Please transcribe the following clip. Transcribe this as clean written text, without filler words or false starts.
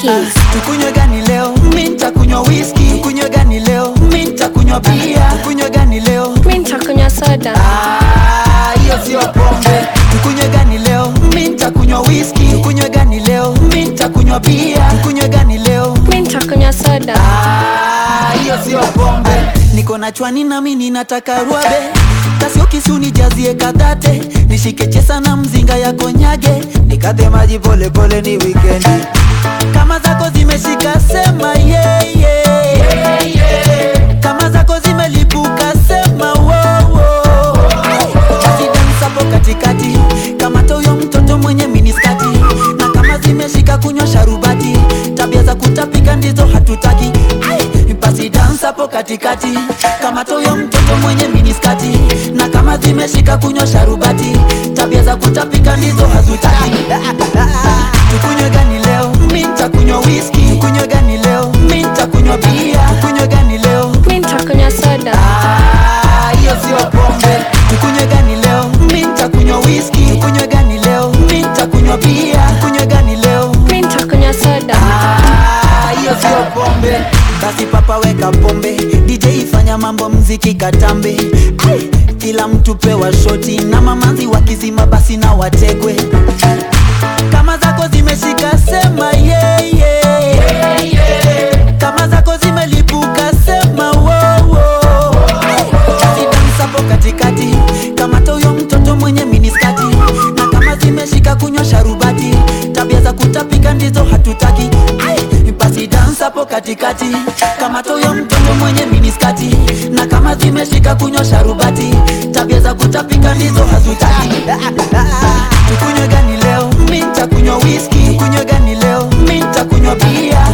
Keys. Tukunywe gani leo? Mimi nitakunywa whisky. Tukunywe gani leo? Mimi nitakunywa bia. Tukunywe gani leo? Mimi nitakunywa soda. Hiyo sio pombe. Tukunywe gani leo? Mimi nitakunywa whisky. Tukunywe gani leo? Mimi nitakunywa bia. Tukunywe gani leo? Mimi nitakunywa soda. Hiyo sio pombe. Niko na chwani na mimi nataka ruabe. Kasio kisu nijazie kadate. Nishike chesa na mzinga ya konyage. Nikate maji pole pole ni weekendi. Kama zako zimeshika sema yeah, yeah, yeah. Kama zako zimelipuka sema wow, wow. Basi dance hapo katikati. Kama toyo mtoto mwenye miniskati. Na kama zimeshika kunywa sharubati. Tabia za kutapika ndizo hatutaki. Basi dance hapo katikati. Kama toyo mtoto mwenye miniskati. Na kama zimeshika kunywa sharubati. Tabia za kutapika ndizo hatutaki. Tukunywe gani leo? Mimi nitakunywa whisky. Tukunywe gani leo? Mimi nitakunywa bia. Tukunywe gani leo? Mimi nitakunywa soda. Hiyo sio pombe. Tukunywe gani leo? Mimi nitakunywa whisky. Tukunywe gani leo? Mimi nitakunywa bia. Tukunywe gani leo? Mimi nitakunywa soda. Hiyo sio pombe. Basi papa weka pombe. DJ ifanya mambo mziki katambe. Kila mtu pewa shoti. Na mamanzi wakizima basi na wategwe. Kama zako zimeshika sema yeah, yeah, yeah. Kama zako zimelipuka sema wow, wow. Basi dance hapo katikati. Kama toyo mtoto mwenye miniskati. Na kama zimeshika kunywa sharubati. Tabia za kutapika ndizo hatutaki. Basi dance hapo katikati. Kama toyo mtoto mwenye miniskati. Na kama zimeshika kunywa sharubati. Tabia za kutapika ndizo hatutaki. Tukunywe gani leo? Mimi nitakunywa whisky. Tukunywe gani leo? Mimi nitakunywa bia.